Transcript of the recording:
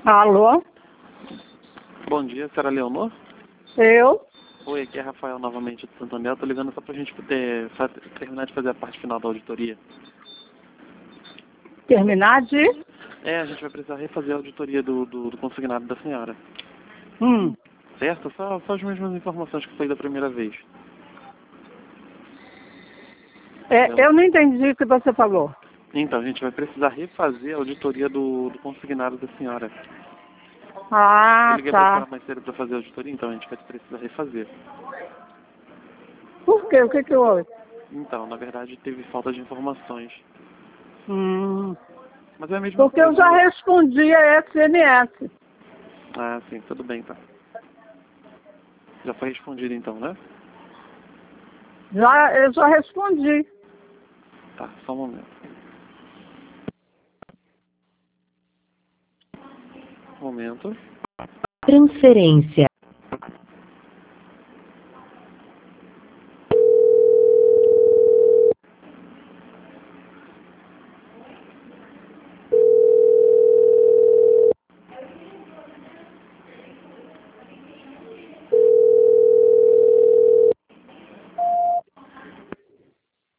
Alô? Bom dia, senhora Leonor? Eu? Oi, aqui é Rafael novamente de Santo André. Tô ligando só pra gente poder terminar de fazer a parte final da auditoria. Terminar de? A gente vai precisar refazer a auditoria do consignado da senhora. Hum. Certo? Só as mesmas informações que foi da primeira vez. Eu não entendi o que você falou. Então, a gente vai precisar refazer a auditoria do consignado da senhora. Eu Ah, liguei pra senhora tá. mais cedo pra fazer a auditoria, então a gente vai precisar refazer. Por quê? O que que houve? Então, na verdade, teve falta de informações. Hum. Mas é a mesma Porque eu coisa, já né? respondi a SMS. Ah, sim, tudo bem, tá. Já foi respondido então, né? Eu já respondi. Tá, só um momento. Um momento. Transferência.